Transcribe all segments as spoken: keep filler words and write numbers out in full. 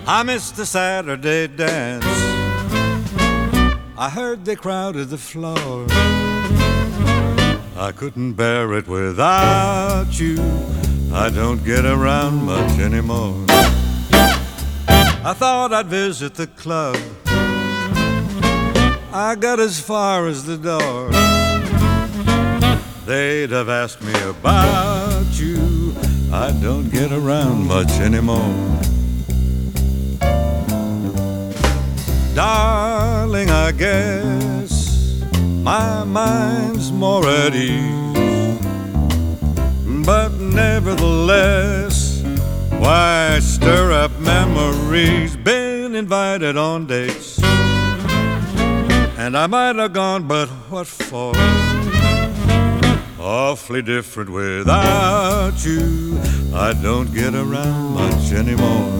I missed the Saturday dance. I heard they crowded the floor. I couldn't bear it without you. I don't get around much anymore. I thought I'd visit the club. I got as far as the door. They'd have asked me about you. I don't get around much anymore. Darling, I guess my mind's more at ease, but nevertheless, why stir up memories? Been invited on dates, and I might have gone, but what for? Awfully different without you. I don't get around much anymore.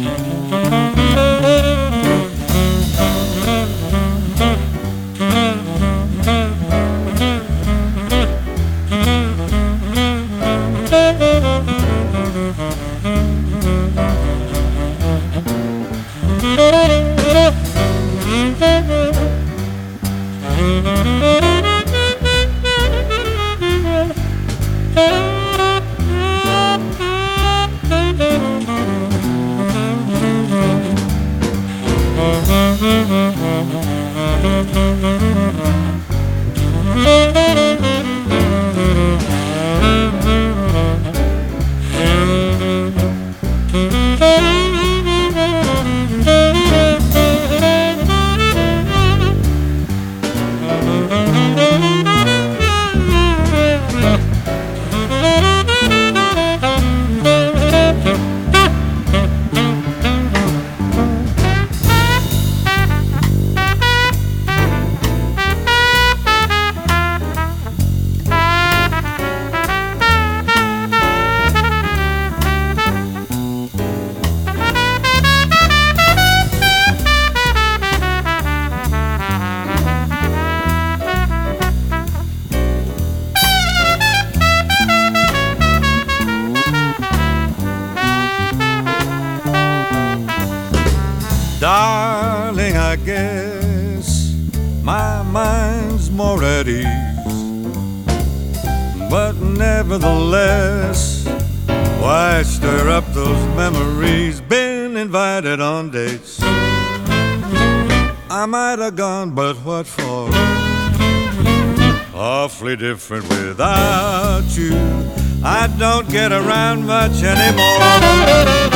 Darling, I guess my mind's more at ease, but nevertheless, why stir up those memories? Been invited on dates, I might have gone, but what for? Awfully different without you. I don't get around much anymore.